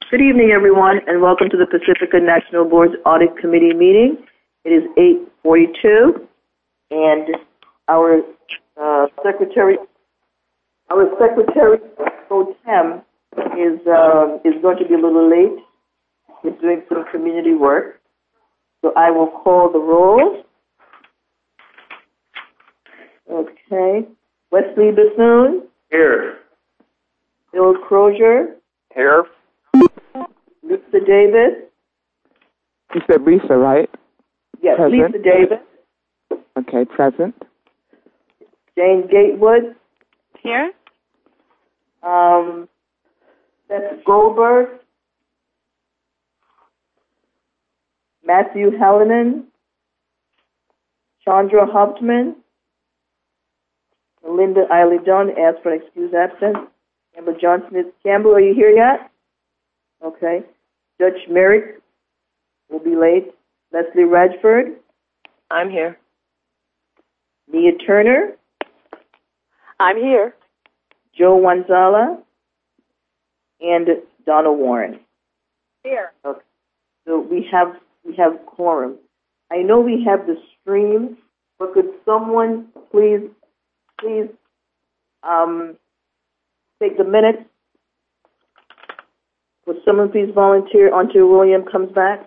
Good evening, everyone, and welcome to the Pacifica National Board's Audit Committee meeting. It is 8:42, and our secretary pro tem is going to be a little late. He's doing some community work, so I will call the roll. Okay, Wesley Bassoon. Here. Bill Crozier. Here. Lisa Davis. You said Lisa, right? Yes, present. Lisa Davis. Okay, present. Jane Gatewood. Here. Seth Goldberg. Matthew Hallinan. Chandra Hauptman. Linda Eiley Dunn asked for an excused absence. Campbell John Smith. Campbell, are you here yet? Okay. Judge Merrick will be late. Leslie Radford. I'm here. Nia Turner. I'm here. Joe Wanzala. And Donna Warren. Here. Okay. So we have quorum. I know we have the stream, but could someone please take the minutes? Would someone please volunteer until William comes back?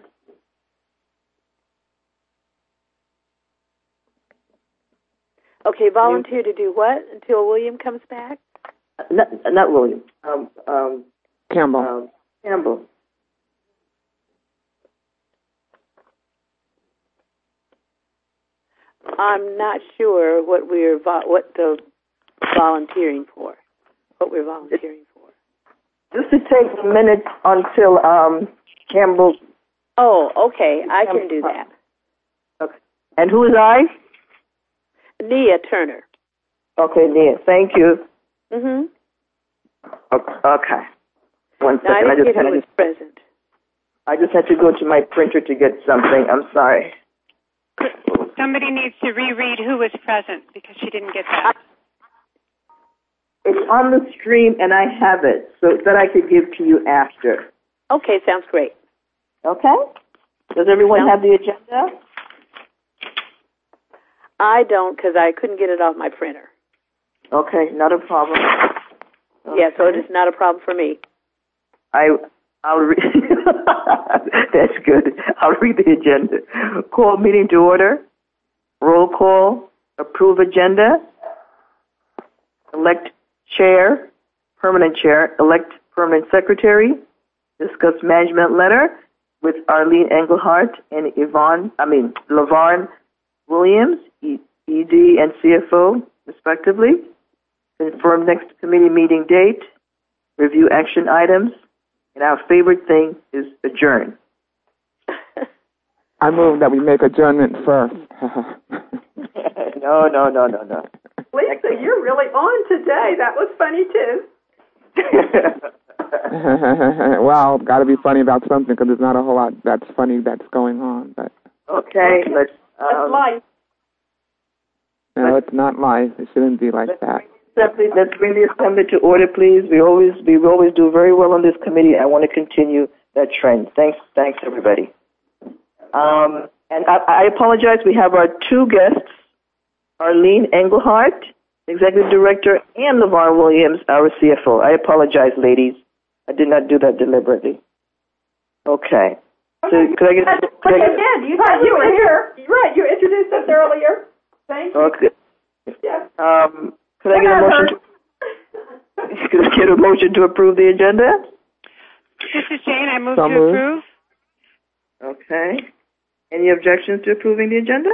Okay, volunteer to do what until William comes back? Not William. Campbell. Campbell. I'm not sure what the volunteering for. What we're volunteering for. Just to take the minutes until Campbell. Oh, okay. I can do that. Okay. And who is I? Nia Turner. Okay, Nia. Thank you. Mhm. Okay. One Now, second. I didn't get who was present. I just had to go to my printer to get something. I'm sorry. Somebody needs to reread who was present because she didn't get that. It's on the stream, and I have it, so that I could give to you after. Okay, sounds great. Okay? Does everyone have the agenda? I don't, because I couldn't get it off my printer. Okay, not a problem. Okay. Yeah, so it is not a problem for me. I'll read. That's good. I'll read the agenda. Call meeting to order. Roll call. Approve agenda. Elect chair, permanent chair. Elect permanent secretary. Discuss management letter with Arlene Engelhardt and LaVarn Williams, ED and CFO, respectively. Confirm next committee meeting date. Review action items. And our favorite thing is adjourn. I move that we make adjournment first. No. Lisa, you're really on today. That was funny, too. Well, got to be funny about something because there's not a whole lot that's funny that's going on. But okay. That's life. No, it's not life. It shouldn't be like that. Let's bring the assembly to order, please. We always do very well on this committee. I want to continue that trend. Thanks, everybody. And I apologize. We have our two guests, Arlene Engelhardt, Executive Director, and LaVarn Williams, our CFO. I apologize, ladies. I did not do that deliberately. Okay. So could I get? Again, you said you were here. You're right. You introduced us earlier. Thank you. Okay. Yeah. Could I get a motion? Could I get a motion to approve the agenda? This is Jane. I move to approve. Okay. Any objections to approving the agenda?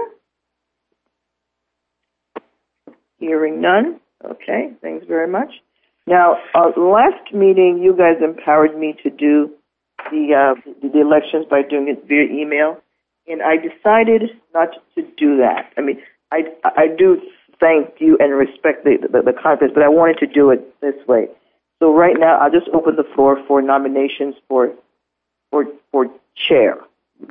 Hearing none. Okay. Thanks very much. Now, last meeting, you guys empowered me to do the elections by doing it via email, and I decided not to do that. I mean, I do thank you and respect the conference, but I wanted to do it this way. So right now, I'll just open the floor for nominations for chair.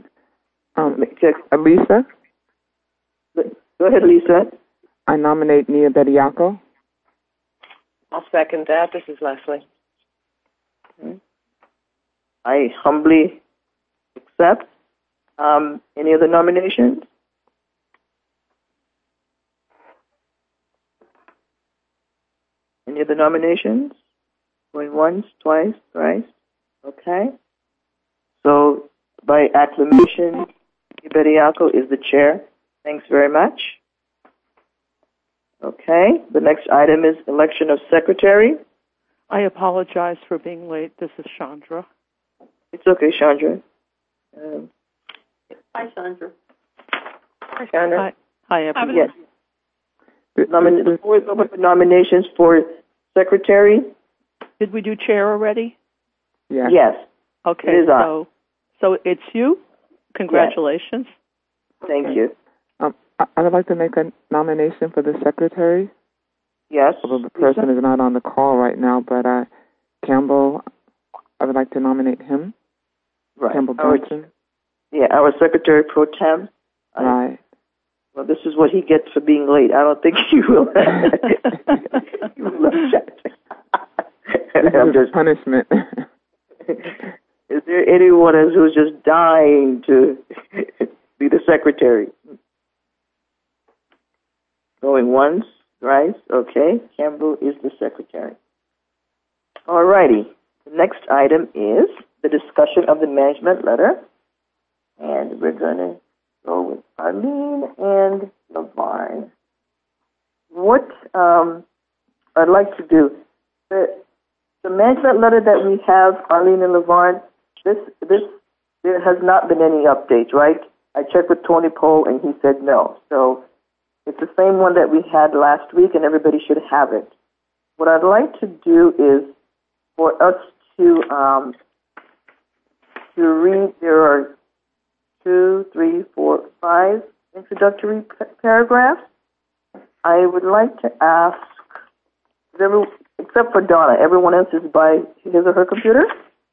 Lisa? Go ahead, Lisa. I nominate Nia Bediako. I'll second that. This is Leslie. Okay. I humbly accept. Any other nominations? Any other nominations? Going once, twice, thrice? Okay. So, by acclamation, Iberiaco is the chair. Thanks very much. Okay. The next item is election of secretary. I apologize for being late. This is Chandra. It's okay, Chandra. Hi, Chandra. Hi, Chandra. Hi, everyone. Yes. The floor is open for nominations for secretary. Did we do chair already? Yeah. Yes. Okay, It is on. so it's you? Congratulations. Thank you. I would like to make a nomination for the secretary. Yes. Although the person is not on the call right now, but Campbell, I would like to nominate him. Right. Campbell Johnson. Our secretary pro tem. Right. Well, this is what he gets for being late. I don't think he will. He will object. This is punishment. Is there anyone else who's just dying to be the secretary? Going once, right? Okay. Campbell is the secretary. All righty. The next item is the discussion of the management letter. And we're going to go with Arlene and LaVarn. What I'd like to do, the management letter that we have, Arlene and LaVarn, there has not been any updates, right? I checked with Tony Pohl and he said no. So it's the same one that we had last week and everybody should have it. What I'd like to do is for us to read, there are 2, 3, 4, 5 introductory paragraphs. I would like to ask, except for Donna, everyone else is by his or her computer?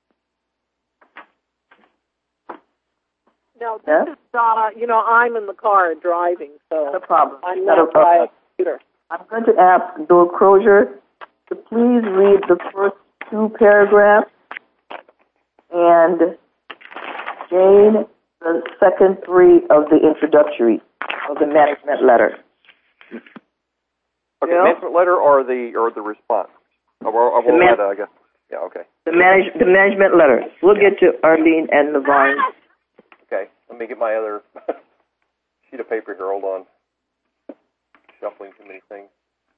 No, this is Donna. I'm in the car driving, so Not a problem. I'm not by a computer. I'm going to ask Bill Crozier to please read the first 2 paragraphs and Jane the second 3 of the introductory of the management letter. Okay, management letter or the response? I guess. Yeah, okay. The management letter. We'll get to Arlene and LaVarn. Okay, let me get my other sheet of paper here. Hold on. Shuffling too many things.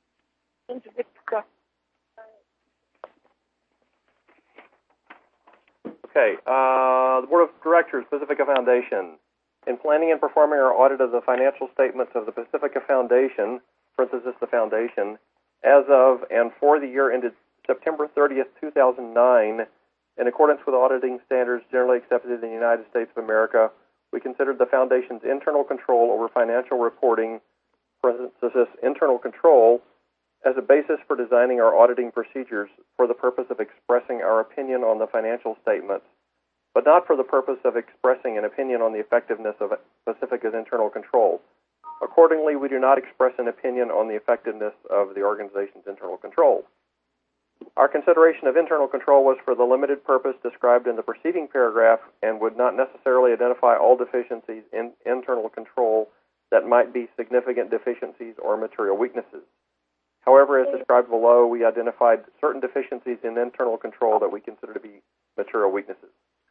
Okay, the Board of Directors, Pacifica Foundation. In planning and performing our audit of the financial statements of the Pacifica Foundation, parenthesis the Foundation, as of and for the year ended September 30th, 2009, in accordance with auditing standards generally accepted in the United States of America, we considered the Foundation's internal control over financial reporting, parenthesis internal control, as a basis for designing our auditing procedures for the purpose of expressing our opinion on the financial statements, but not for the purpose of expressing an opinion on the effectiveness of Pacifica's internal control. Accordingly, we do not express an opinion on the effectiveness of the organization's internal control. Our consideration of internal control was for the limited purpose described in the preceding paragraph and would not necessarily identify all deficiencies in internal control that might be significant deficiencies or material weaknesses. However, as described below, we identified certain deficiencies in internal control that we consider to be material weaknesses.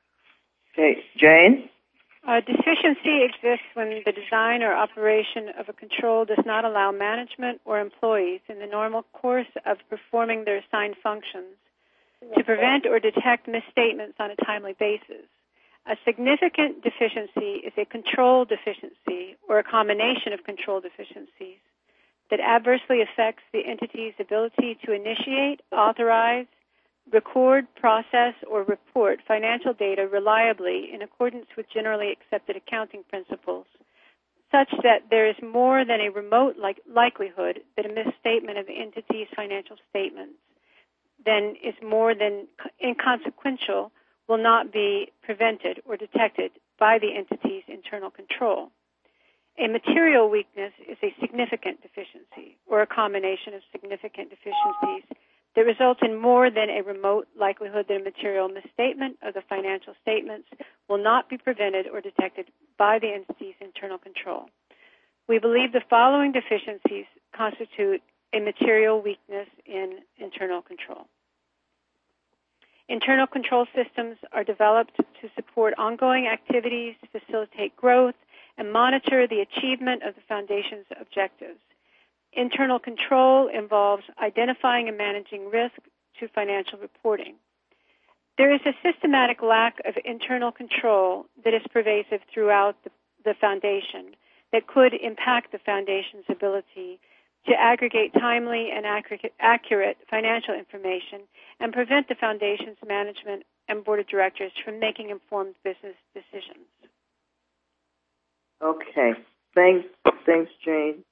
Okay, Jane? Deficiency exists when the design or operation of a control does not allow management or employees in the normal course of performing their assigned functions to prevent or detect misstatements on a timely basis. A significant deficiency is a control deficiency or a combination of control deficiencies that adversely affects the entity's ability to initiate, authorize, record, process, or report financial data reliably in accordance with generally accepted accounting principles, such that there is more than a remote likelihood that a misstatement of the entity's financial statements then is more than inconsequential will not be prevented or detected by the entity's internal control. A material weakness is a significant deficiency or a combination of significant deficiencies that results in more than a remote likelihood that a material misstatement of the financial statements will not be prevented or detected by the entity's internal control. We believe the following deficiencies constitute a material weakness in internal control. Internal control systems are developed to support ongoing activities, facilitate growth, and monitor the achievement of the Foundation's objectives. Internal control involves identifying and managing risk to financial reporting. There is a systematic lack of internal control that is pervasive throughout the Foundation that could impact the Foundation's ability to aggregate timely and accurate financial information and prevent the Foundation's management and board of directors from making informed business decisions. Okay. Thanks, Jane.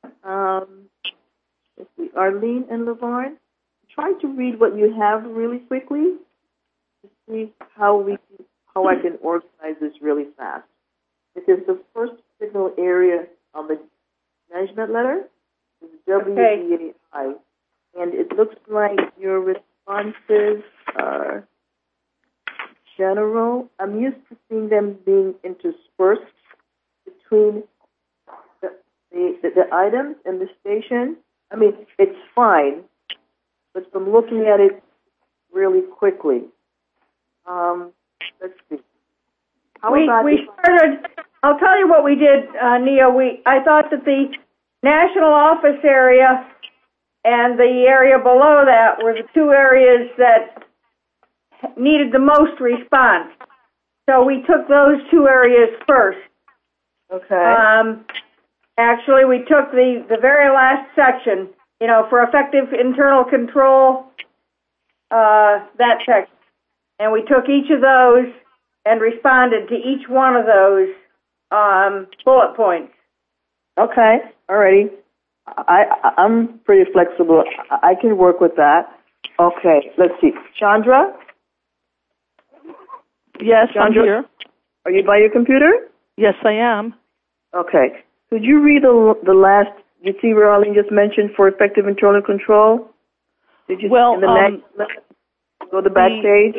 Let's see. Arlene and Laverne, try to read what you have really quickly to see how I can organize this really fast. Because the first signal area on the management letter is WDAI, and it looks like your responses are general. I'm used to seeing them being interspersed between the items and the station. I mean, it's fine, but from looking at it really quickly, let's see. We started. I'll tell you what we did, Nia. I thought that the national office area and the area below that were the two areas that needed the most response. So we took those two areas first. Okay. Actually, we took the very last section, for effective internal control, that section. And we took each of those and responded to each one of those bullet points. Okay. All righty. I'm pretty flexible. I can work with that. Okay. Let's see. Chandra? Yes, Chandra, I'm here. Are you by your computer? Yes, I am. Okay. Could you read the last, you see where Arlene just mentioned for effective internal control? Did you Well, in the next, go to the back page?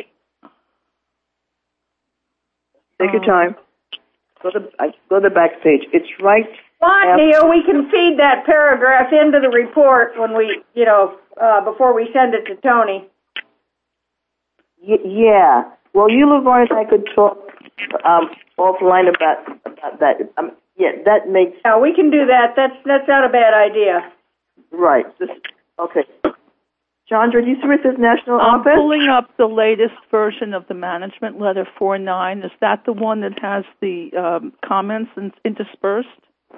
Take your time. Go to the back page. It's right. Neil, we can feed that paragraph into the report when we, before we send it to Tony. Yeah. Well, you, Laverne, and I could talk offline about that. Yeah, that makes. Yeah, we can do that. That's not a bad idea. Right. Okay. Chandra, do you see where it says National Office? I'm pulling up the latest version of the management letter 49. Is that the one that has the comments interspersed?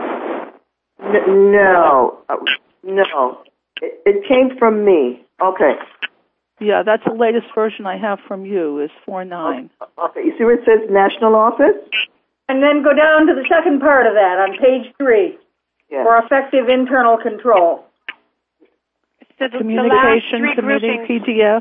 No. No. It came from me. Okay. Yeah, that's the latest version I have from you, is 49. Okay. You see where it says National Office? And then go down to the second part of that on page 3 for effective internal control. So Communication Committee PDF.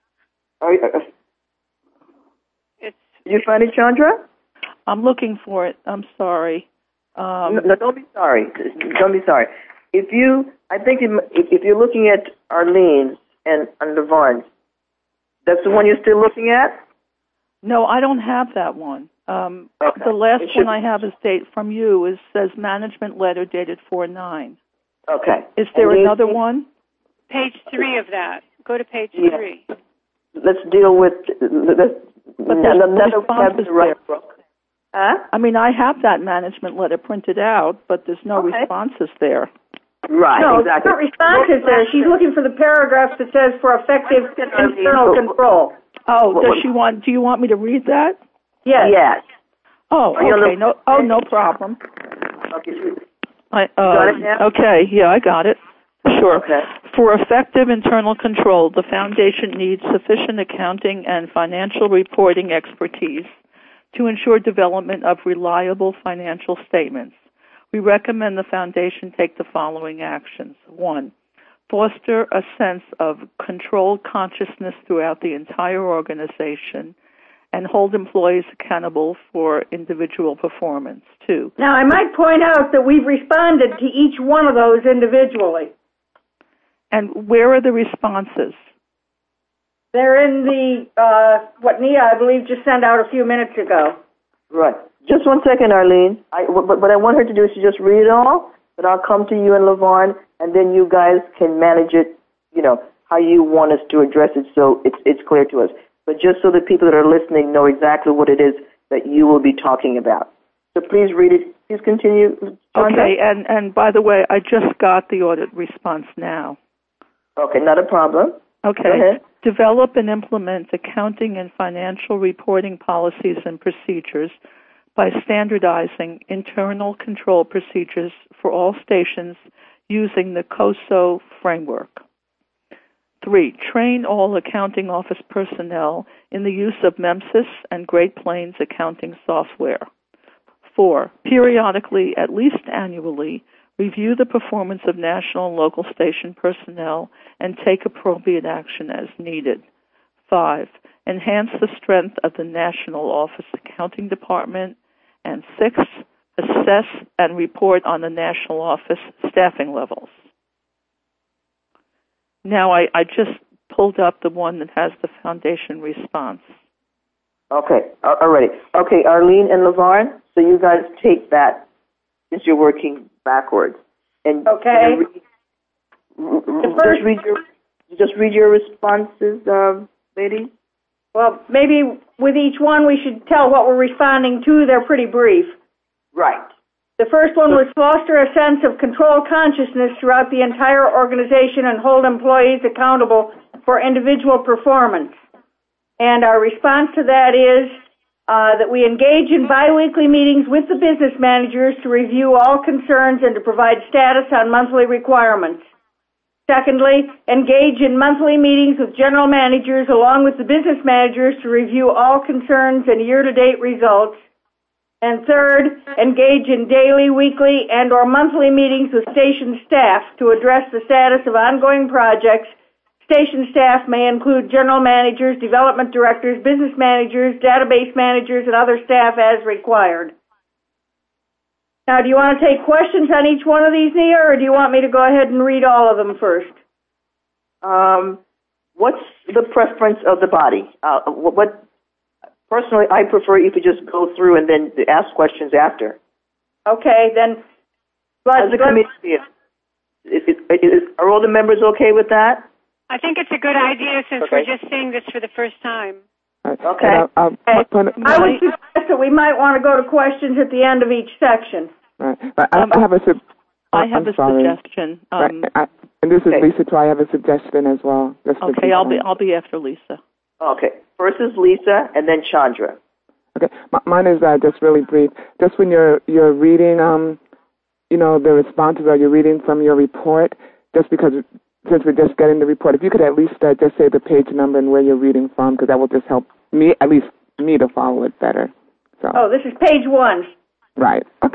Did you find it, Chandra? I'm looking for it. I'm sorry. No, don't be sorry. Don't be sorry. I think if you're looking at Arlene's and Laverne, that's the one you're still looking at? No, I don't have that one. Okay. The last one I have is from you. Says management letter dated 4/9. Okay. Is there another one? Page 3 of that. Go to page 3. Let's deal with another right book. Huh? I mean, I have that management letter printed out, but there's no responses there. Right, no, exactly. No responses there. She's looking for the paragraph that says for effective internal control. Oh, do you want me to read that? Yes. Yes. Oh, okay. No problem. Okay. Got it now? Okay, yeah, I got it. Sure. Okay. For effective internal control, the Foundation needs sufficient accounting and financial reporting expertise to ensure development of reliable financial statements. We recommend the Foundation take the following actions. 1, foster a sense of controlled consciousness throughout the entire organization and hold employees accountable for individual performance. 2. Now, I might point out that we've responded to each one of those individually. And where are the responses? They're in the, what Nia, I believe, just sent out a few minutes ago. Right. Just one second, Arlene. What I want her to do is to just read it all, but I'll come to you and LaVarn, and then you guys can manage it, how you want us to address it so it's clear to us. But just so the people that are listening know exactly what it is that you will be talking about. So please read it. Please continue. Okay, and by the way, I just got the audit response now. Okay, not a problem. Okay. Go ahead. Develop and implement accounting and financial reporting policies and procedures by standardizing internal control procedures for all stations using the COSO framework. 3. Train all accounting office personnel in the use of MEMSIS and Great Plains accounting software. 4. Periodically, at least annually, review the performance of national and local station personnel and take appropriate action as needed. 5. Enhance the strength of the national office accounting department. And 6. Assess and report on the national office staffing levels. Now, I just pulled up the one that has the foundation response. Okay, all right. Okay, Arlene and LaVarn, so you guys take that since you're working backwards. And okay. Just read your responses, ladies. Well, maybe with each one we should tell what we're responding to. They're pretty brief. Right. The first one was foster a sense of control consciousness throughout the entire organization and hold employees accountable for individual performance. And our response to that is that we engage in biweekly meetings with the business managers to review all concerns and to provide status on monthly requirements. Secondly, engage in monthly meetings with general managers along with the business managers to review all concerns and year-to-date results. And third, engage in daily, weekly, and or monthly meetings with station staff to address the status of ongoing projects. Station staff may include general managers, development directors, business managers, database managers, and other staff as required. Now, do you want to take questions on each one of these, Nia, or do you want me to go ahead and read all of them first? What's the preference of the body? Personally, I prefer you to just go through and then ask questions after. Okay, then. As a committee, are all the members okay with that? I think it's a good idea since we're just seeing this for the first time. Okay. I would suggest that we might want to go to questions at the end of each section. Right. I have a suggestion. And this is Lisa too. I have a suggestion as well. Okay, I'll be after Lisa. Okay. First is Lisa, and then Chandra. Okay. Mine is just really brief. Just when you're reading, the responses, or you're reading from your report, just because since we're just getting the report, if you could at least just say the page number and where you're reading from, because that will just help me, at least me, to follow it better. So. Oh, this is page 1. Right. Okay.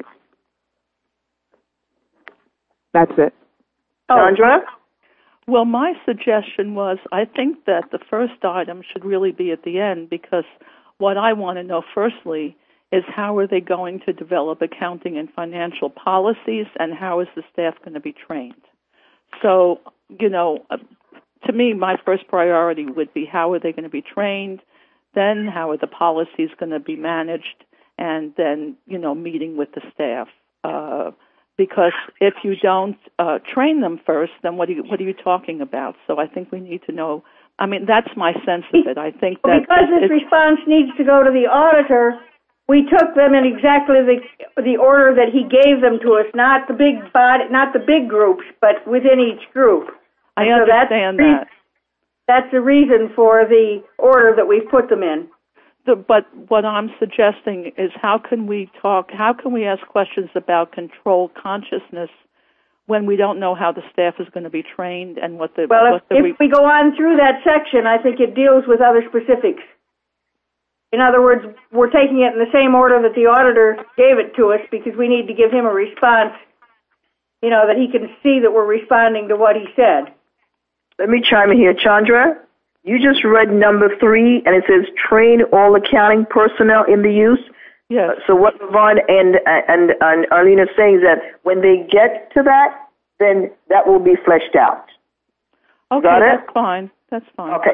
That's it. Chandra? Well, my suggestion was I think that the first item should really be at the end, because what I want to know firstly is how are they going to develop accounting and financial policies, and how is the staff going to be trained? So, to me, my first priority would be how are they going to be trained, then how are the policies going to be managed, and then, meeting with the staff. Because if you don't train them first, then what are you talking about? So I think we need to know. I mean, that's my sense of it. I think that because this response needs to go to the auditor, we took them in exactly the order that he gave them to us, not the big groups, but within each group. I understand that. That's the reason for the order that we've put them in. But what I'm suggesting is how can we ask questions about control consciousness when we don't know how the staff is going to be trained and what the... Well, if we go on through that section, I think it deals with other specifics. In other words, we're taking it in the same order that the auditor gave it to us because we need to give him a response, that he can see that we're responding to what he said. Let me chime in here. Chandra, you just read number 3, and it says train all accounting personnel in the use. Yes. So what LaVarn and Arlene are saying is that when they get to that, then that will be fleshed out. Okay, Got it? That's fine. That's fine. Okay.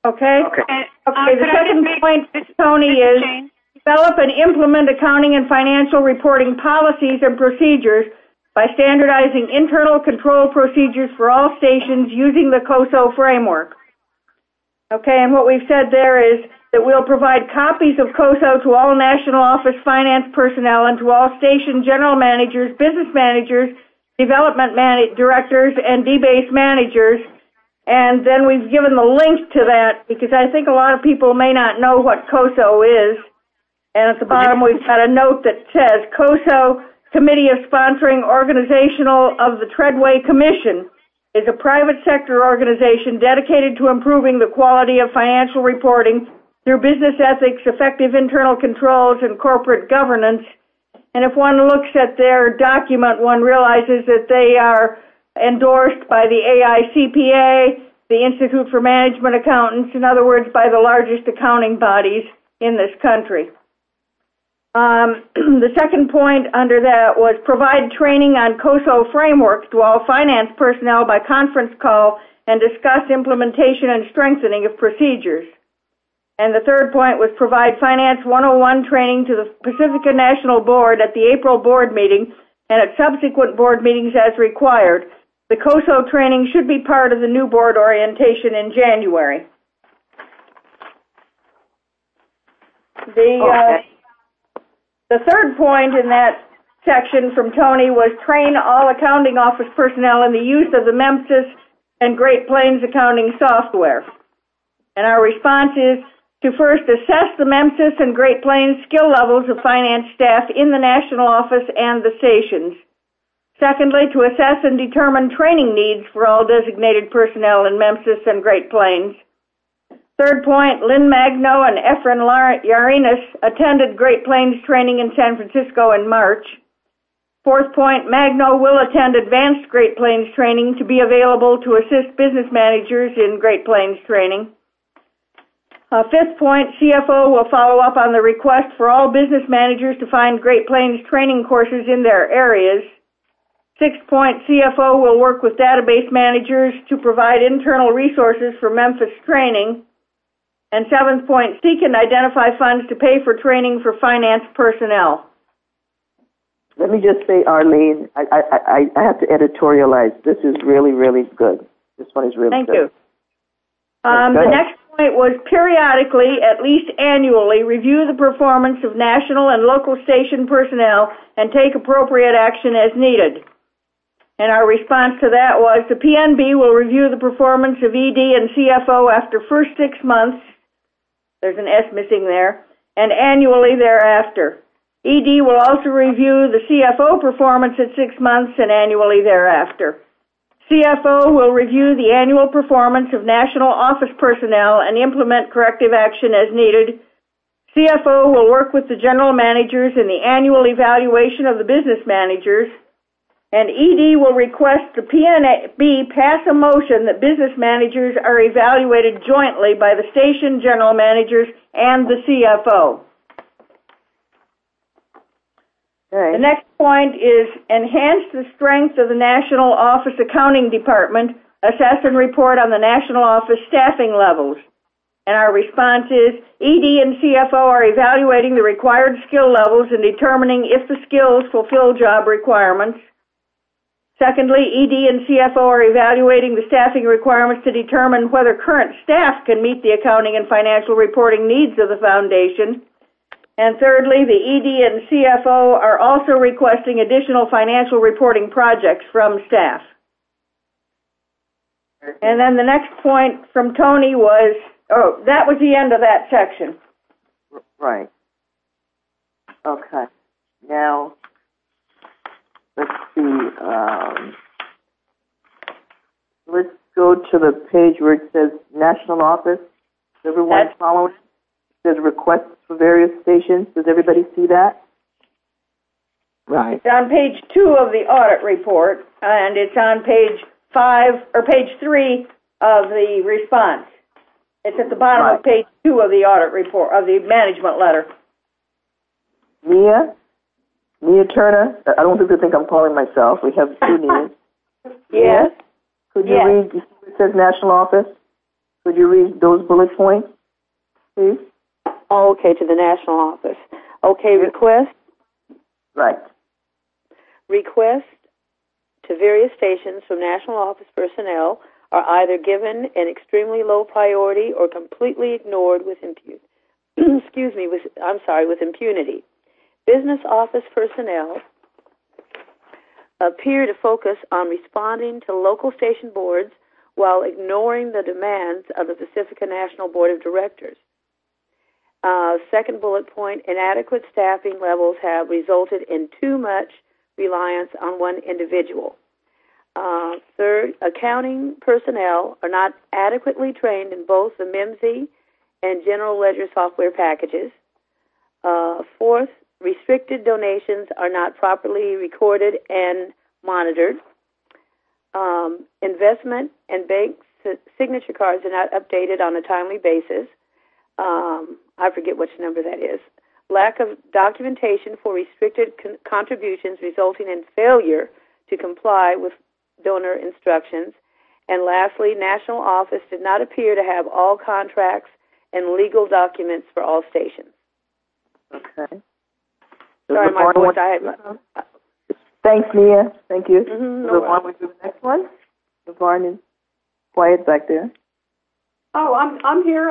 Okay? And, Okay, the second point, Tony, is develop and implement accounting and financial reporting policies and procedures by standardizing internal control procedures for all stations using the COSO framework. Okay, and what we've said there is that we'll provide copies of COSO to all national office finance personnel and to all station general managers, business managers, development directors, and D-base managers. And then we've given the link to that because I think a lot of people may not know what COSO is. And at the bottom we've got a note that says COSO, Committee of Sponsoring Organizational of the Treadway Commission, is a private sector organization dedicated to improving the quality of financial reporting through business ethics, effective internal controls, and corporate governance. And if one looks at their document, one realizes that they are endorsed by the AICPA, the Institute for Management Accountants, in other words, by the largest accounting bodies in this country. The second point under that was provide training on COSO framework to all finance personnel by conference call and discuss implementation and strengthening of procedures. And the third point was provide Finance 101 training to the Pacifica National Board at the April board meeting and at subsequent board meetings as required. The COSO training should be part of the new board orientation in January. The third point in that section from Tony was train all accounting office personnel in the use of the MEMSIS and Great Plains accounting software. And our response is to first assess the MEMSIS and Great Plains skill levels of finance staff in the national office and the stations. Secondly, to assess and determine training needs for all designated personnel in MEMSIS and Great Plains. Third point, Lynn Magno and Efren Yarinas attended Great Plains training in San Francisco in March. Fourth point, Magno will attend advanced Great Plains training to be available to assist business managers in Great Plains training. Fifth point, CFO will follow up on the request for all business managers to find Great Plains training courses in their areas. Sixth point, CFO will work with database managers to provide internal resources for Memphis training. And seventh point, seek and identify funds to pay for training for finance personnel. Let me just say, Arlene, I have to editorialize. This is really, really good. This one is really good. Thank you. The next point was periodically, at least annually, review the performance of national and local station personnel and take appropriate action as needed. And our response to that was the PNB will review the performance of ED and CFO after first 6 months. There's an S missing there. And annually thereafter. ED will also review the CFO performance at 6 months and annually thereafter. CFO will review the annual performance of national office personnel and implement corrective action as needed. CFO will work with the general managers in the annual evaluation of the business managers. And ED will request the PNB pass a motion that business managers are evaluated jointly by the station general managers and the CFO. Okay. The next point is enhance the strength of the National Office Accounting Department, assess and report on the National Office staffing levels. And our response is ED and CFO are evaluating the required skill levels and determining if the skills fulfill job requirements. Secondly, ED and CFO are evaluating the staffing requirements to determine whether current staff can meet the accounting and financial reporting needs of the foundation. And thirdly, the ED and CFO are also requesting additional financial reporting projects from staff. And then the next point from Tony was, that was the end of that section. Right. Okay. Now, let's see. Let's go to the page where it says National Office. Is everyone following? There's requests for various stations. Does everybody see that? Right. It's on page 2 of the audit report, and it's on page 3 of the response. It's at the bottom of page 2 of the audit report, of the management letter. Nia Turner. I don't think I'm calling myself. We have 2 Nias. Yes. Could you read? It says National Office. Could you read those bullet points, please? Oh, okay, to the national office. Okay, request. Right. Request to various stations from national office personnel are either given an extremely low priority or completely ignored with with impunity. Business office personnel appear to focus on responding to local station boards while ignoring the demands of the Pacifica National Board of Directors. Second bullet point, inadequate staffing levels have resulted in too much reliance on one individual. Third, accounting personnel are not adequately trained in both the MIMSI and General Ledger software packages. Fourth, restricted donations are not properly recorded and monitored. Investment and bank signature cards are not updated on a timely basis. I forget which number that is. Lack of documentation for restricted contributions resulting in failure to comply with donor instructions. And lastly, national office did not appear to have all contracts and legal documents for all stations. Okay. Sorry, my voice. Thanks, Mia. Thank you. No on with the next one. LeVarn is quiet back there. Oh, I'm here.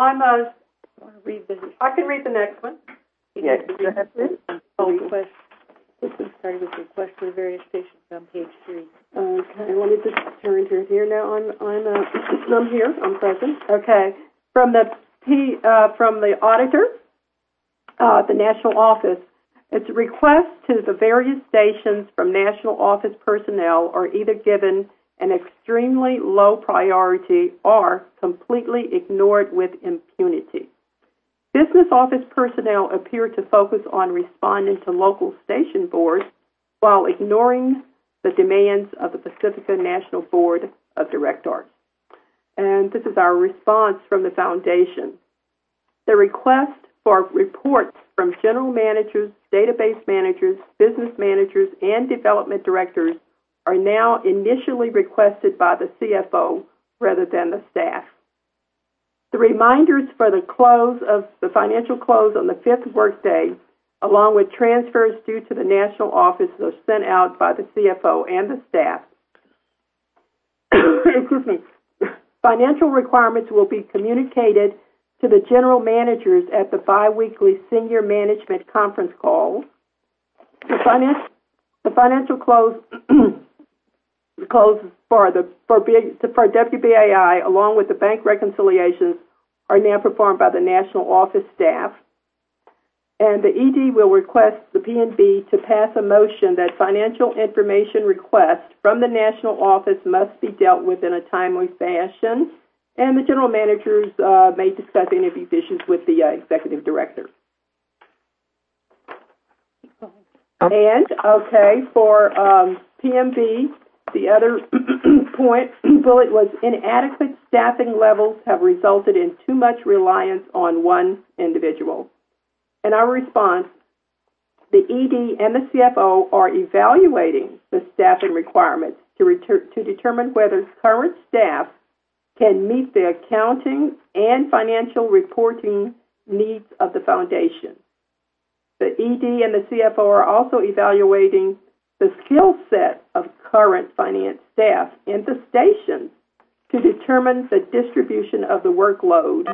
I can read the next one. Yes, go ahead, please. Request. This one started with request for various stations on page 3. Okay, let me just turn to here now. I'm here. I'm present. Okay, from the auditor, the national office. It's a request to the various stations from national office personnel are either given an extremely low priority or completely ignored with impunity. Business office personnel appear to focus on responding to local station boards while ignoring the demands of the Pacifica National Board of Directors. And this is our response from the foundation. The request for reports from general managers, database managers, business managers, and development directors are now initially requested by the CFO rather than the staff. The reminders for the financial close on the 5th workday, along with transfers due to the national office, are sent out by the CFO and the staff. Excuse me. Financial requirements will be communicated to the general managers at the biweekly senior management conference call. The financial close for WBAI, along with the bank reconciliations, are now performed by the national office staff. And the ED will request the PNB to pass a motion that financial information requests from the national office must be dealt with in a timely fashion. And the general managers may discuss any of these issues with the executive director. And, for PMB, the other bullet was inadequate staffing levels have resulted in too much reliance on one individual. And our response, the ED and the CFO are evaluating the staffing requirements to determine whether current staff can meet the accounting and financial reporting needs of the foundation. The ED and the CFO are also evaluating the skill set of current finance staff in the stations to determine the distribution of the workload.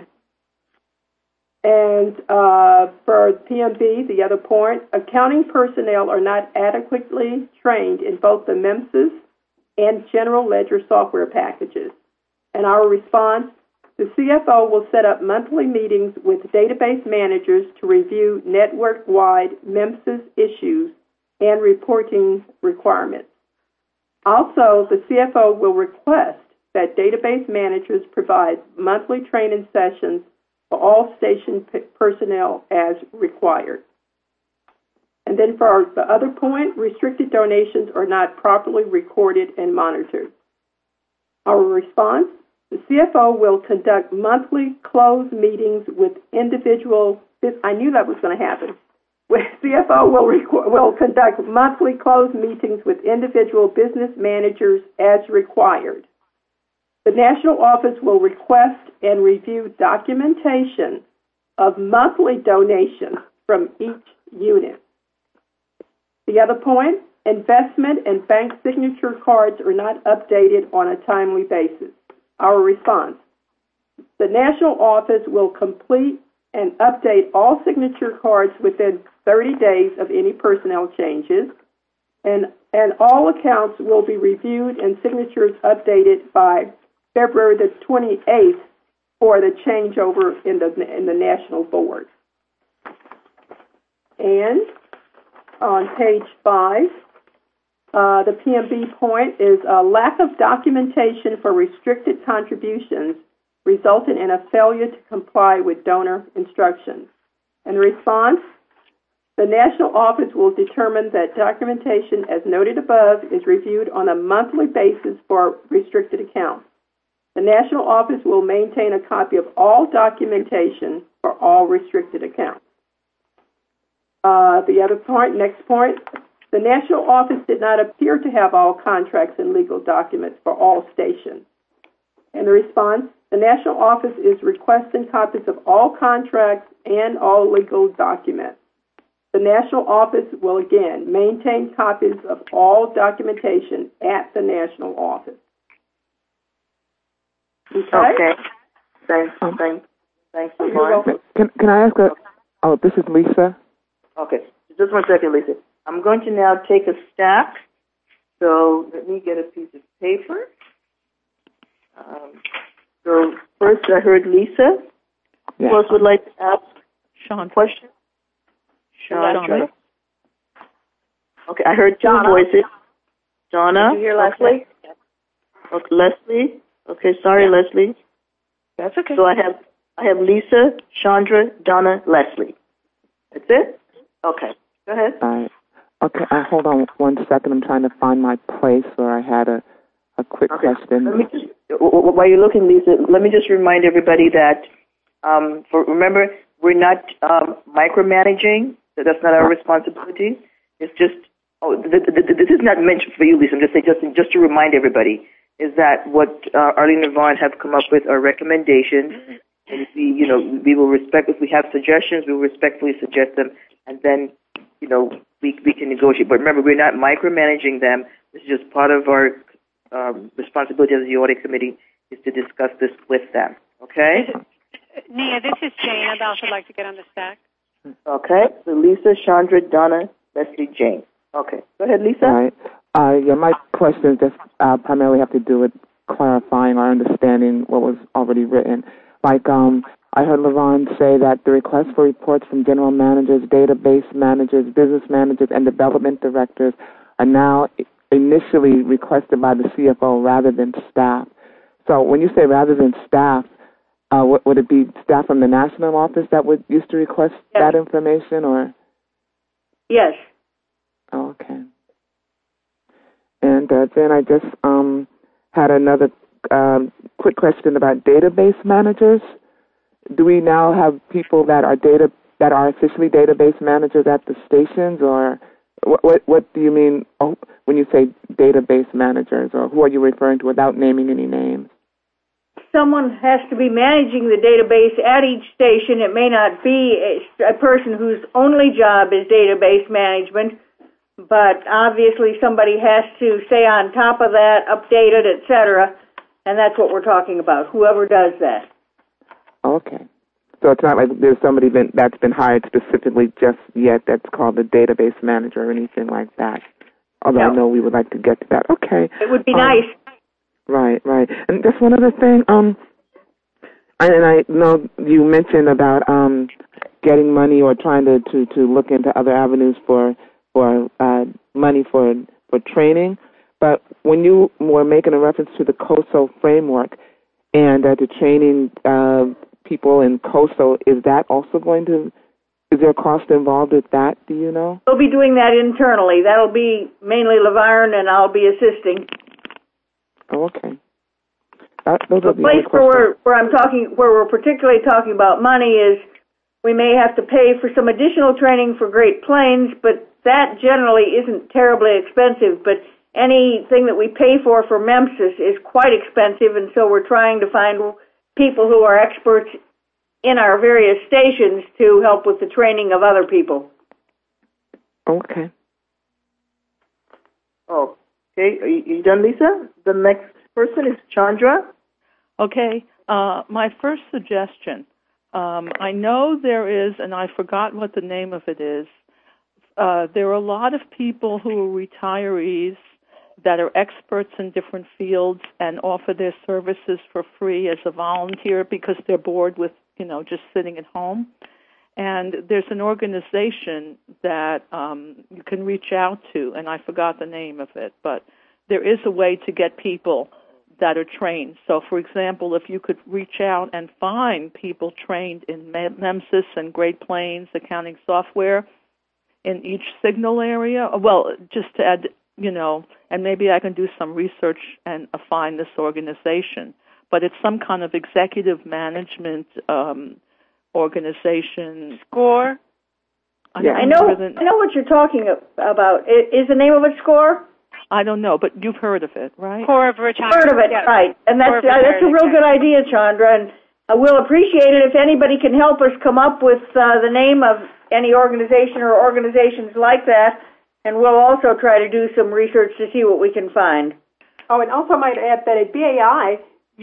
And for PMB, the other point, accounting personnel are not adequately trained in both the MEMSIS and General Ledger software packages. And our response, the CFO will set up monthly meetings with database managers to review network-wide MEMSIS issues and reporting requirements. Also, the CFO will request that database managers provide monthly training sessions for all station personnel as required. And then for the other point, restricted donations are not properly recorded and monitored. Our response, the CFO will conduct monthly closed meetings with individual, I knew that was going to happen. CFO will conduct monthly closed meetings with individual business managers as required. The national office will request and review documentation of monthly donations from each unit. The other point, investment and bank signature cards are not updated on a timely basis. Our response, the national office will complete and update all signature cards within 30 days of any personnel changes, and all accounts will be reviewed and signatures updated by February the 28th for the changeover in the national board. And on page 5, the PMB point is a lack of documentation for restricted contributions resulting in a failure to comply with donor instructions. In response, the national office will determine that documentation, as noted above, is reviewed on a monthly basis for restricted accounts. The national office will maintain a copy of all documentation for all restricted accounts. The other point, next point, the national office did not appear to have all contracts and legal documents for all stations. In response, the national office is requesting copies of all contracts and all legal documents. The national office will again maintain copies of all documentation at the national office. Okay. Thanks. Can I ask this is Lisa. Okay. Just one second, Lisa. I'm going to now take a stack. So let me get a piece of paper. So first I heard Lisa. Yeah. Who else would like to ask Sean. question? Sean. Okay, I heard two voices. Donna. Did you hear Leslie? Okay, Leslie. Okay, sorry, Leslie. That's okay. So I have Lisa, Chandra, Donna, Leslie. That's it? Okay. Go ahead. Okay, hold on 1 second. I'm trying to find my place where I had a quick question. Let me just, while you're looking, Lisa, let me just remind everybody that, remember, we're not micromanaging. That's not our responsibility. It's just, this is not mentioned for you, Lisa. I'm just saying, just to remind everybody, is that what Arlene and Vaughn have come up with are recommendations, and we will respect, if we have suggestions, we will respectfully suggest them, and then, we can negotiate. But remember, we're not micromanaging them. This is just part of our responsibility as the audit committee is to discuss this with them. Okay? Nia, this is Jane. I'd also like to get on the stack. Okay. So Lisa, Chandra, Donna, Leslie, Jane. Okay. Go ahead, Lisa. All right. My questions just primarily have to do with clarifying or understanding what was already written. Like, I heard LaVon say that the request for reports from general managers, database managers, business managers, and development directors are now initially requested by the CFO rather than staff. So when you say rather than staff, would it be staff from the national office that would used to request that information, or? Yes. Oh, okay. And then I just had another quick question about database managers. Do we now have people that are officially database managers at the stations, or what do you mean when you say database managers, or who are you referring to without naming any names? Someone has to be managing the database at each station. It may not be a person whose only job is database management, but obviously somebody has to stay on top of that, update it, etc., and that's what we're talking about, whoever does that. Okay. So it's not like there's somebody that's been hired specifically just yet that's called a database manager or anything like that, although I know we would like to get to that. Okay. It would be nice. Right. And just one other thing, and I know you mentioned about getting money or trying to look into other avenues for money for training, but when you were making a reference to the COSO framework and to training people in COSO, is that also is there a cost involved with that, do you know? We'll be doing that internally. That'll be mainly LaVarn, and I'll be assisting. Oh, okay. Those the place where we're particularly talking about money is we may have to pay for some additional training for Great Plains, but that generally isn't terribly expensive. But anything that we pay for MEMS is quite expensive, and so we're trying to find people who are experts in our various stations to help with the training of other people. Okay. Oh, okay. Are you done, Lisa? The next person is Chandra. Okay. My first suggestion, I know there is, and I forgot what the name of it is, there are a lot of people who are retirees that are experts in different fields and offer their services for free as a volunteer because they're bored with, just sitting at home. And there's an organization that you can reach out to, and I forgot the name of it, but there is a way to get people that are trained. So, for example, if you could reach out and find people trained in MEMSIS and Great Plains accounting software in each signal area, well, just to add, and maybe I can do some research and find this organization. But it's some kind of executive management organization. SCORE? I know what you're talking about. Is the name of it SCORE? I don't know, but you've heard of it, right? Corps of Retirement. Heard of it, yes. Right. And that's a real good idea, Chandra, and we'll appreciate it if anybody can help us come up with the name of any organization or organizations like that, and we'll also try to do some research to see what we can find. Oh, and also I might add that at BAI,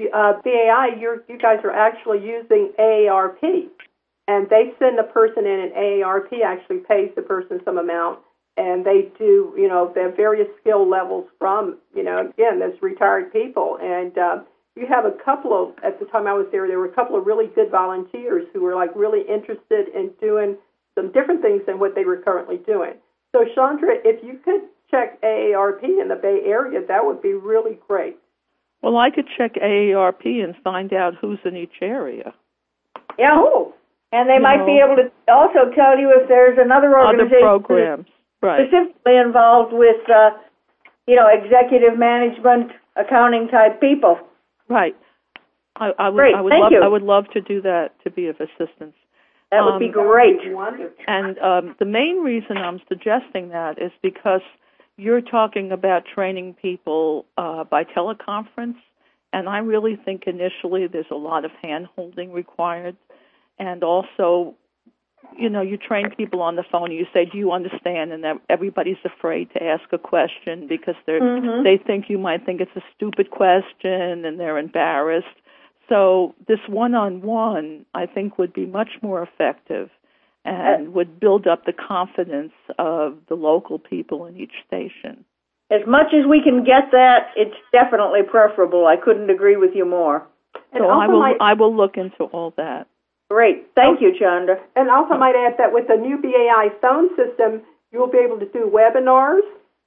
you guys are actually using AARP, and they send a person in, and AARP actually pays the person some amount, and they do, they have various skill levels from, again, there's retired people, and you have a couple of, at the time I was there were a couple of really good volunteers who were like really interested in doing some different things than what they were currently doing. So, Chandra, if you could check AARP in the Bay Area, that would be really great. Well, I could check AARP and find out who's in each area. Yeah, and they might be able to also tell you if there's another organization other programs, right, specifically involved with, executive management, accounting type people. Right. I would love to do that, to be of assistance. That would be great. And the main reason I'm suggesting that is because you're talking about training people by teleconference, and I really think initially there's a lot of hand-holding required. And also, you train people on the phone, you say, do you understand? And everybody's afraid to ask a question because they think you might think it's a stupid question and they're embarrassed. So this one-on-one, I think, would be much more effective and would build up the confidence of the local people in each station. As much as we can get that, it's definitely preferable. I couldn't agree with you more. And so I will look into all that. Great. Thank you, Chandra. And also might add that with the new BAI phone system, you will be able to do webinars.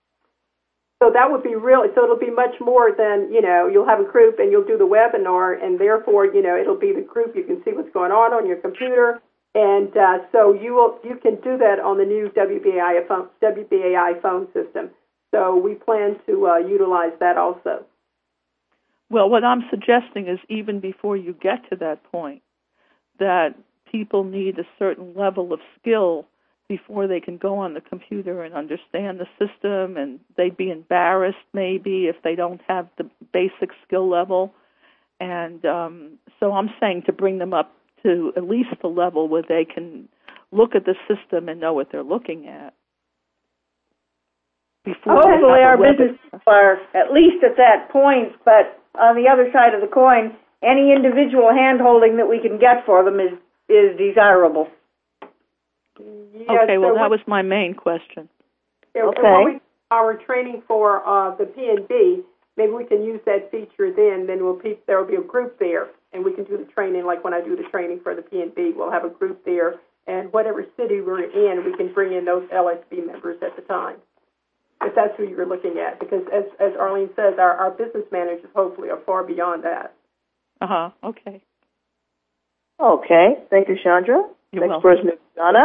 So that would be so it'll be much more than, you'll have a group and you'll do the webinar, and therefore, it'll be the group. You can see what's going on your computer. And so you can do that on the new WBAI phone system. So we plan to utilize that also. Well, what I'm suggesting is even before you get to that point, that people need a certain level of skill before they can go on the computer and understand the system, and they'd be embarrassed maybe if they don't have the basic skill level. And so I'm saying to bring them up to at least the level where they can look at the system and know what they're looking at. Hopefully our business are at least at that point, but on the other side of the coin, any individual hand-holding that we can get for them is desirable. Yes, okay, well, that was my main question. Yeah, okay. Our training for the P&B, maybe we can use that feature then there will be a group there, and we can do the training like when I do the training for the P&B. We'll have a group there, and whatever city we're in, we can bring in those LSB members at the time, if that's who you're looking at. Because as Arlene says, our business managers hopefully are far beyond that. Okay. Okay, thank you, Chandra. Next person is Donna.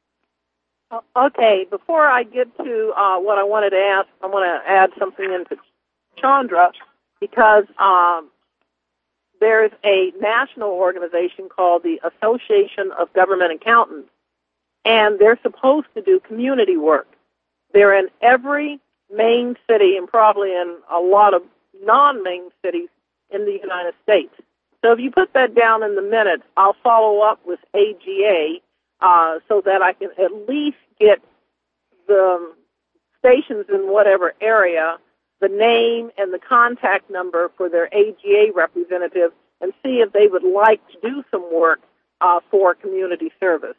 Okay, before I get to what I wanted to ask, I want to add something into Chandra, because there's a national organization called the Association of Government Accountants, and they're supposed to do community work. They're in every main city and probably in a lot of non-main cities in the United States. So if you put that down in the minutes, I'll follow up with AGA so that I can at least get the stations in whatever area, the name and the contact number for their AGA representative, and see if they would like to do some work for community service.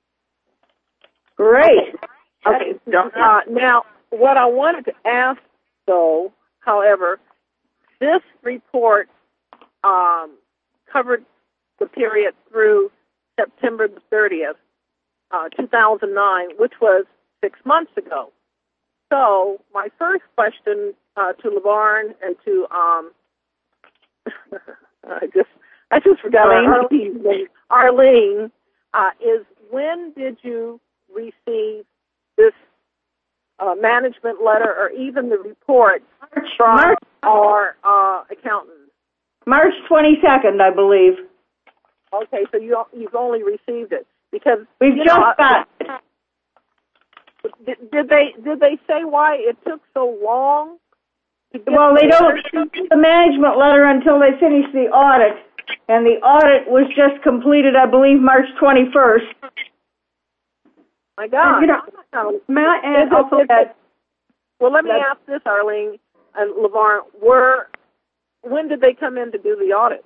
Great. Okay. Now, what I wanted to ask, though, however, this report covered the period through September the 30th, 2009, which was 6 months ago. So my first question to LaVarn and to I just forgot Arlene's name. Arlene, is when did you receive this management letter or even the report from our accountant? March 22nd, I believe. Okay, so you've only received it because we've just got it. Did they say why it took so long? Well, they don't receive the management letter until they finish the audit, and the audit was just completed, I believe, March 21st. My God! May I add also that? Well, let me ask this, Arlene and LaVarn. When did they come in to do the audit?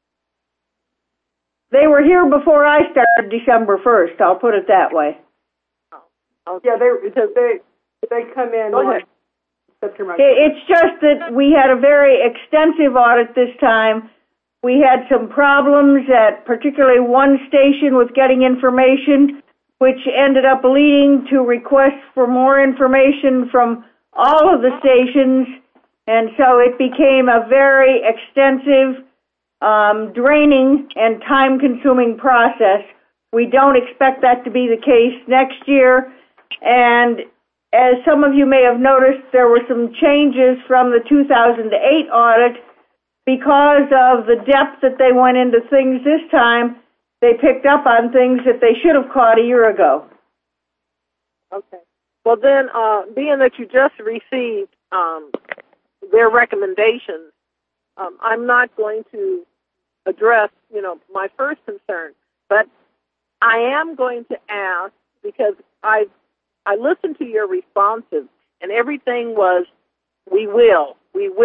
They were here before I started December 1st. I'll put it that way. Oh, okay. Yeah, they come in like September. It's just that we had a very extensive audit this time. We had some problems at particularly one station with getting information, which ended up leading to requests for more information from all of the stations, and so it became a very extensive, draining and time-consuming process. We don't expect that to be the case next year, and as some of you may have noticed, there were some changes from the 2008 audit. Because of the depth that they went into things this time, they picked up on things that they should have caught a year ago. Okay. Well, then, being that you just received their recommendations, I'm not going to address, my first concern, but I am going to ask, because I listened to your responses, and everything was, we will.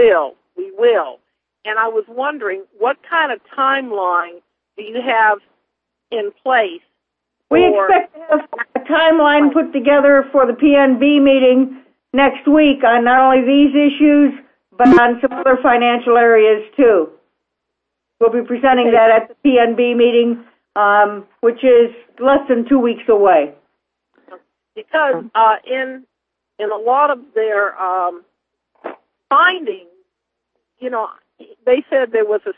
And I was wondering, what kind of timeline do you have in place? We expect to have a timeline put together for the PNB meeting next week on not only these issues, but on some other financial areas too. We'll be presenting that at the PNB meeting, which is less than 2 weeks away. Because in a lot of their findings, they said there was a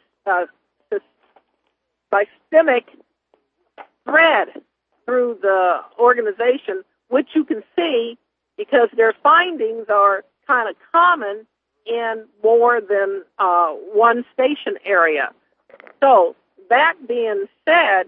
systemic thread through the organization, which you can see because their findings are kind of common in more than one station area. So that being said,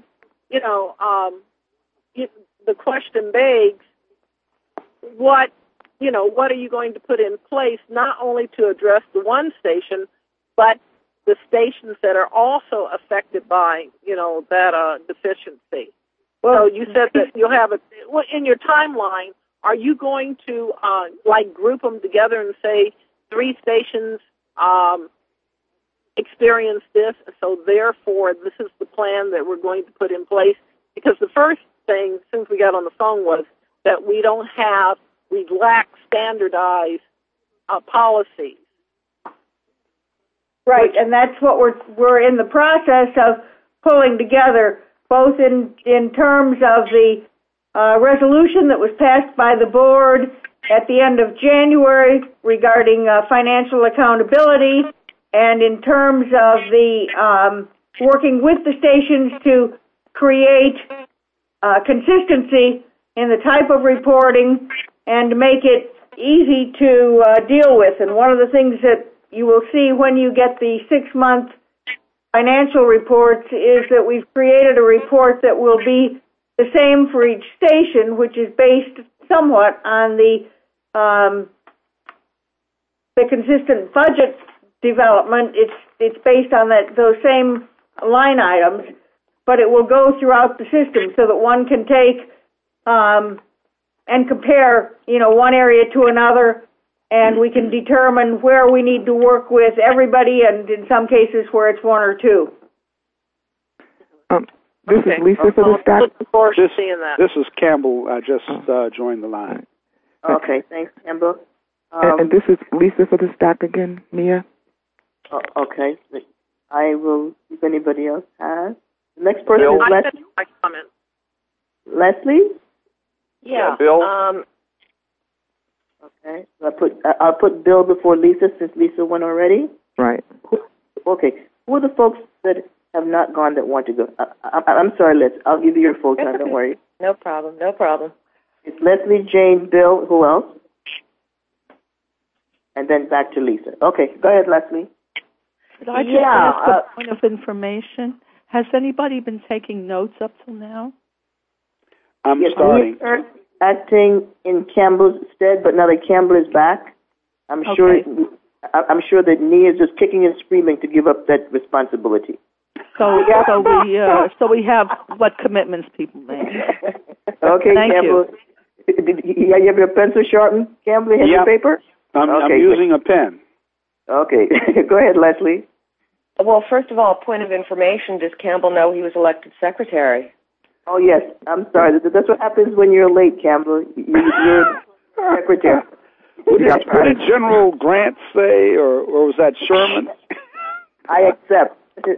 the question begs, what are you going to put in place not only to address the one station, but the stations that are also affected by, that deficiency? Well, so you said that you'll have in your timeline, are you going to, group them together and say 3 stations experience this, so therefore this is the plan that we're going to put in place? Because the first thing, since we got on the phone, was that we lack standardized policies. Right, and that's what we're in the process of pulling together, both in terms of the resolution that was passed by the board at the end of January regarding financial accountability, and in terms of the working with the stations to create consistency in the type of reporting and to make it easy to deal with. And one of the things that you will see when you get the 6-month financial reports is that we've created a report that will be the same for each station, which is based somewhat on the the consistent budget development, it's based on those same line items, but it will go throughout the system so that one can take and compare, one area to another, and we can determine where we need to work with everybody, and in some cases where it's one or two. This is Lisa for the staff. Looking forward to seeing that. This is Campbell. I just joined the line. Okay, thanks, Campbell. And this is Lisa for the stack again, Mia. Okay, I will. If anybody else has, the next person is Leslie. My comment. Leslie. Yeah, Bill. Okay, so I'll put Bill before Lisa since Lisa went already. Right. Okay, who are the folks that have not gone that want to go? I'm sorry, Liz. I'll give you your full time. Don't worry. No problem. No problem. It's Leslie, Jane, Bill. Who else? And then back to Lisa. Okay, go ahead, Leslie. Could I just ask a point of information? Has anybody been taking notes up till now? I'm yes, starting. Acting in Campbell's stead, but now that Campbell is back, I'm sure that Nia is just kicking and screaming to give up that responsibility. So we have what commitments people make. Okay, Thank Campbell. You have your pencil sharpened, Campbell? You have your paper? I'm using a pen. Okay. Go ahead, Leslie. Well, first of all, point of information, does Campbell know he was elected secretary? Oh, yes. I'm sorry. That's what happens when you're late, Campbell. You're secretary. What did General Grant say, or was that Sherman? I accept.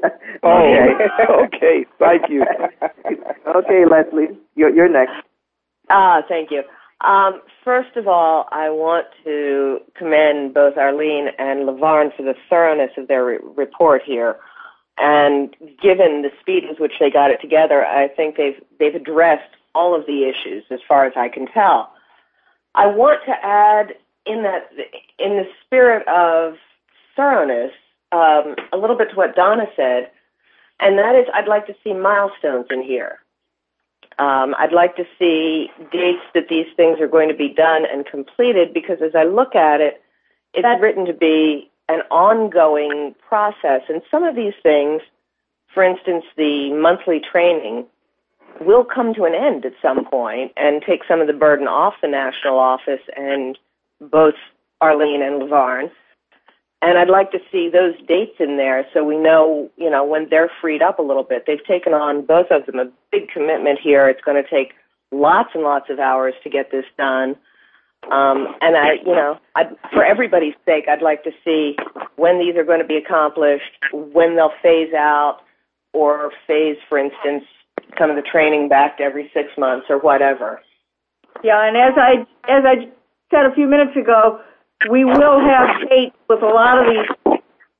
Okay. Thank you. Okay, Leslie. You're next. Thank you. First of all, I want to commend both Arlene and LaVarn for the thoroughness of their report here. And given the speed with which they got it together, I think they've addressed all of the issues as far as I can tell. I want to add in the spirit of thoroughness, a little bit to what Donna said, and that is I'd like to see milestones in here. I'd like to see dates that these things are going to be done and completed, because as I look at it, it's written to be an ongoing process. And some of these things, for instance, the monthly training, will come to an end at some point and take some of the burden off the national office and both Arlene and LaVarn. And I'd like to see those dates in there so we know, when they're freed up a little bit. They've taken on, both of them, a big commitment here. It's going to take lots and lots of hours to get this done. And for everybody's sake, I'd like to see when these are going to be accomplished, when they'll phase out, or phase, for instance, some of the training back to every 6 months or whatever. Yeah, and as I said a few minutes ago, we will have dates with a lot of these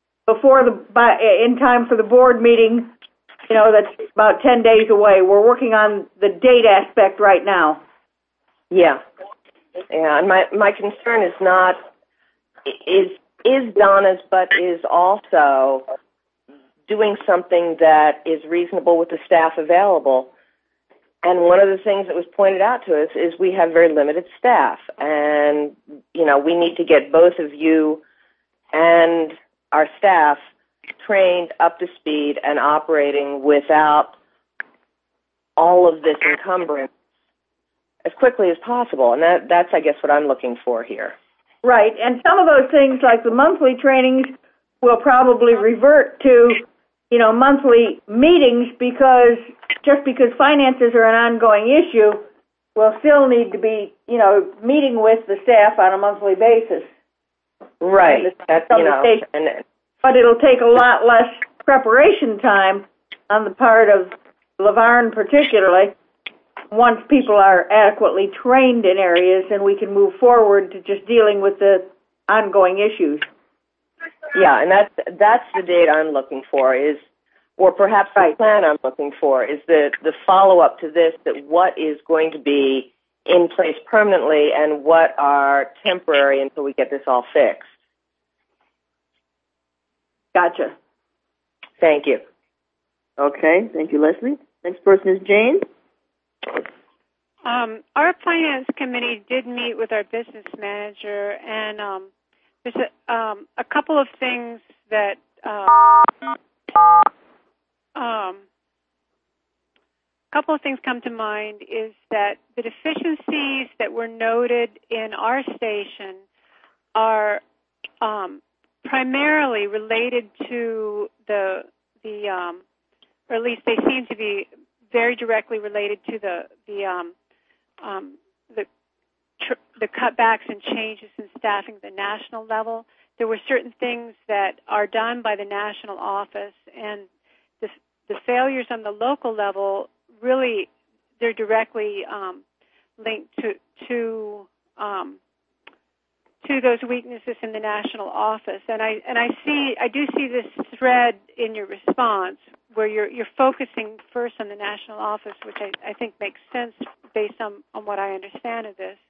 in time for the board meeting. That's about 10 days away. We're working on the date aspect right now. Yeah. Yeah, and my concern is not is Donna's, but is also doing something that is reasonable with the staff available. And one of the things that was pointed out to us is we have very limited staff, and we need to get both of you and our staff trained up to speed and operating without all of this encumbrance as quickly as possible. And that's, I guess, what I'm looking for here. Right. And some of those things, like the monthly trainings, will probably revert to, monthly meetings, because finances are an ongoing issue, we'll still need to be, meeting with the staff on a monthly basis. Right. But it'll take a lot less preparation time on the part of LaVarn particularly, once people are adequately trained in areas, and we can move forward to just dealing with the ongoing issues. Yeah, and that's the date I'm looking for, or perhaps the plan I'm looking for, is the follow-up to this, that what is going to be in place permanently and what are temporary until we get this all fixed. Gotcha. Thank you. Okay, thank you, Leslie. Next person is Jane. Our finance committee did meet with our business manager, and there's a couple of things that come to mind is that the deficiencies that were noted in our station are primarily related to the or at least they seem to be very directly related to the cutbacks and changes in staffing at the national level. There were certain things that are done by the national office, and the failures on the local level really they're directly linked to those weaknesses in the national office. And I do see this thread in your response where you're focusing first on the national office, which I think makes sense based on what I understand of this.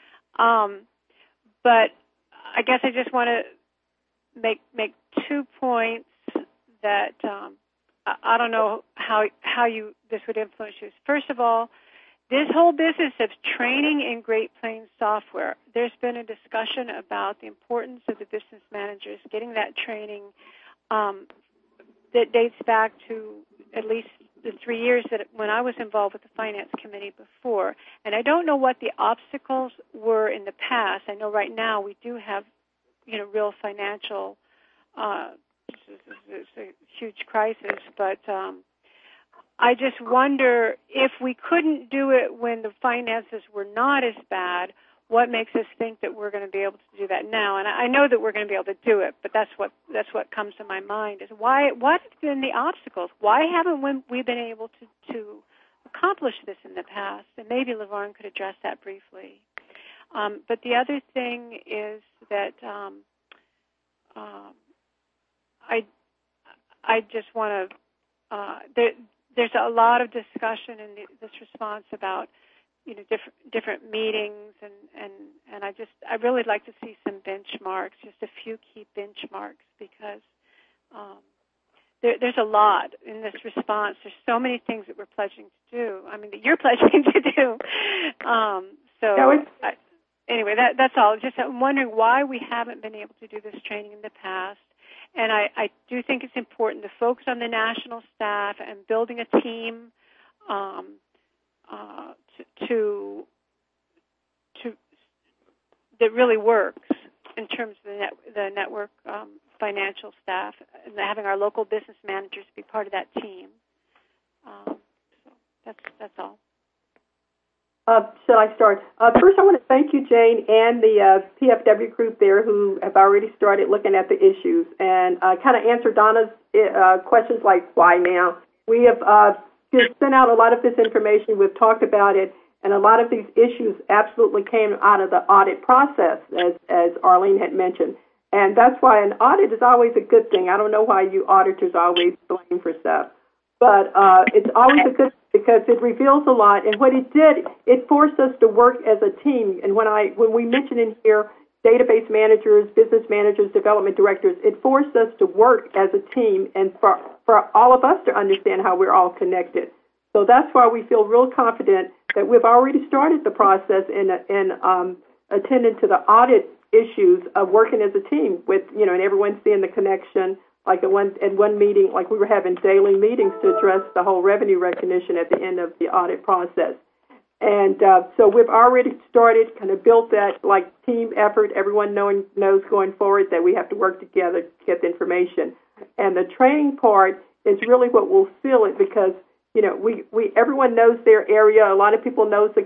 But I guess I just want to make 2 points that I don't know how this would influence you. First of all, this whole business of training in Great Plains software, there's been a discussion about the importance of the business managers getting that training that dates back to at least the 3 years that when I was involved with the Finance Committee before. And I don't know what the obstacles were in the past. I know right now we do have, real financial, it's a huge crisis, but I just wonder if we couldn't do it when the finances were not as bad, what makes us think that we're going to be able to do that now? And I know that we're going to be able to do it, but that's what comes to my mind is what have been the obstacles? Why haven't we been able to accomplish this in the past? And maybe LaVarn could address that briefly. But the other thing is that I just want to. There's a lot of discussion in this response about different meetings and I really like to see some benchmarks, just a few key benchmarks because there's a lot in this response. There's so many things that we're pledging to do. I mean that you're pledging to do. Anyway, that's all. Just I'm wondering why we haven't been able to do this training in the past. And I do think it's important to focus on the national staff and building a team to that really works in terms of the network financial staff and having our local business managers be part of that team. So that's all. Should I start? First, I want to thank you, Jane, and the PFW group there who have already started looking at the issues and kind of answer Donna's questions like, why now? We have just sent out a lot of this information. We've talked about it, and a lot of these issues absolutely came out of the audit process, as Arlene had mentioned. And that's why an audit is always a good thing. I don't know why you auditors always blame for stuff. But it's always a good thing because it reveals a lot. And what it did, it forced us to work as a team. And when we mention in here database managers, business managers, development directors, it forced us to work as a team and for all of us to understand how we're all connected. So that's why we feel real confident that we've already started the process in attending to the audit issues of working as a team with, and everyone seeing the connection. Like in one meeting, like we were having daily meetings to address the whole revenue recognition at the end of the audit process. And so we've already started, kind of built that like team effort. Everyone knows going forward that we have to work together to get the information. And the training part is really what will seal it because, we everyone knows their area. A lot of people know the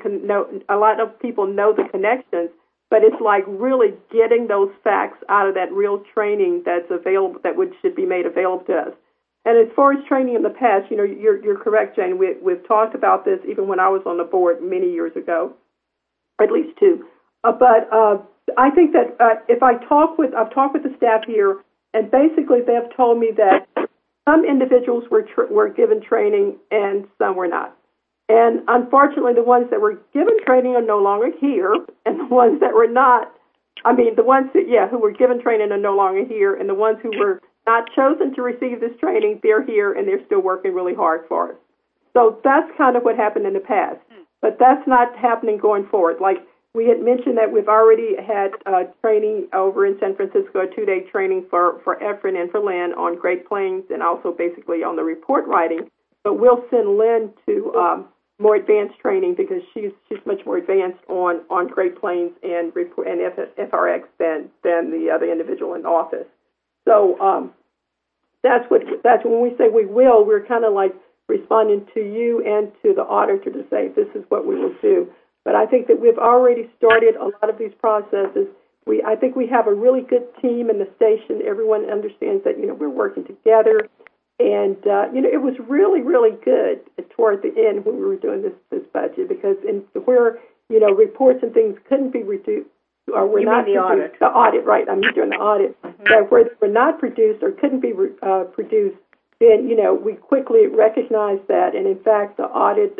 connections. But it's like really getting those facts out of that real training that's available, should be made available to us. And as far as training in the past, you're correct, Jane. We've talked about this even when I was on the board many years ago, or at least two. But I think that I've talked with the staff here, and basically they have told me that some individuals were given training and some were not. And unfortunately, the ones that were given training are no longer here, and the ones that were not, the ones who were given training are no longer here, and the ones who were not chosen to receive this training, they're here, and they're still working really hard for us. So that's kind of what happened in the past. But that's not happening going forward. Like we had mentioned that we've already had training over in San Francisco, a 2-day training for Efren and for Lynn on Great Plains and also basically on the report writing. But we'll send Lynn to more advanced training because she's much more advanced on Great Plains and FRX than the other individual in the office. So that's when we say we will, we're kind of like responding to you and to the auditor to say this is what we will do. But I think that we've already started a lot of these processes. I think we have a really good team in the station. Everyone understands that we're working together. And, it was really, really good toward the end when we were doing this budget because where, reports and things couldn't be reduced or were not produced. Audit. The audit, right. I'm doing the audit. Mm-hmm. Where they were not produced or couldn't be produced, then, we quickly recognized that. And, in fact, the audit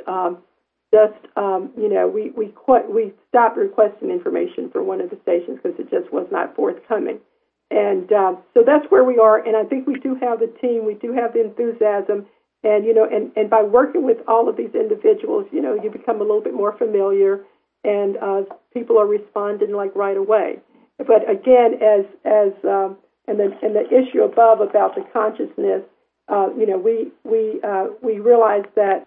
we stopped requesting information for one of the stations because it just was not forthcoming. And so that's where we are, and I think we do have the team, we do have the enthusiasm, and and by working with all of these individuals, you become a little bit more familiar, and people are responding like right away. But again, and the issue above about the consciousness, we realize that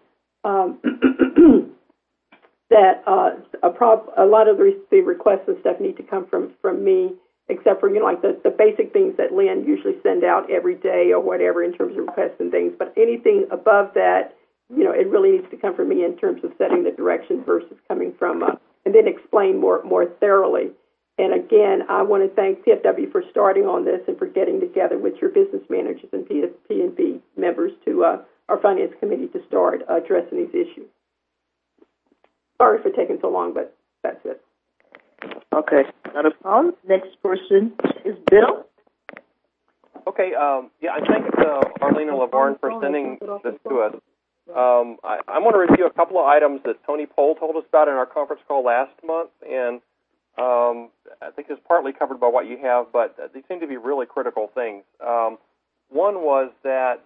that a lot of the requests and stuff need to come from me. Except for, like the basic things that Lynn usually send out every day or whatever in terms of requests and things. But anything above that, it really needs to come from me in terms of setting the direction versus coming from, and then explain more thoroughly. And again, I want to thank PFW for starting on this and for getting together with your business managers and P&B members to our finance committee to start addressing these issues. Sorry for taking so long, but that's it. Okay, not a problem. Next person is Bill. Okay, I thank Arlene and LaVarn for sending this to us. I want to review a couple of items that Tony Pohl told us about in our conference call last month, and I think it's partly covered by what you have, but these seem to be really critical things. One was that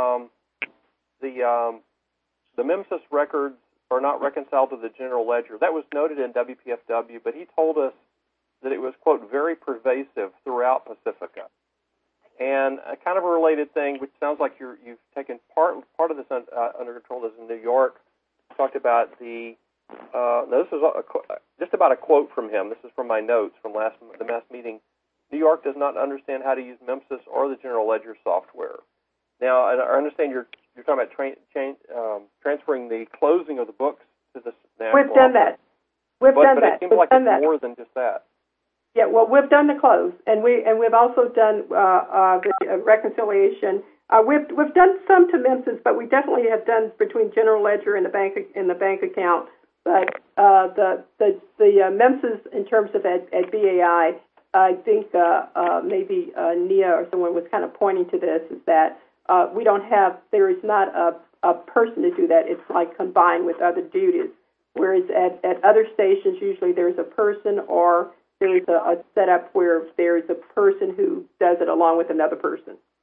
the MEMSIS records are not reconciled to the general ledger. That was noted in WPFW, but he told us that it was, quote, very pervasive throughout Pacifica. And a kind of a related thing, which sounds like you've taken part of this under control, is in New York. Talked about the now this is just about a quote from him. This is from my notes from the last meeting. New York does not understand how to use MEMSIS or the general ledger software. Now, I understand you're talking about transferring the closing of the books to the national We've done that. We've done that. But it seems like it's more than just that. Yeah, well, we've done the close, and we've also done the reconciliation. We've done some to MEMSIS, but we definitely have done between general ledger and the bank account. But the MEMSIS in terms of at BAI, I think maybe Nia or someone was kind of pointing to this, is that there is not a person to do that. It's like combined with other duties. Whereas at other stations, usually there's a person or there's a setup where there's a person who does it along with another person.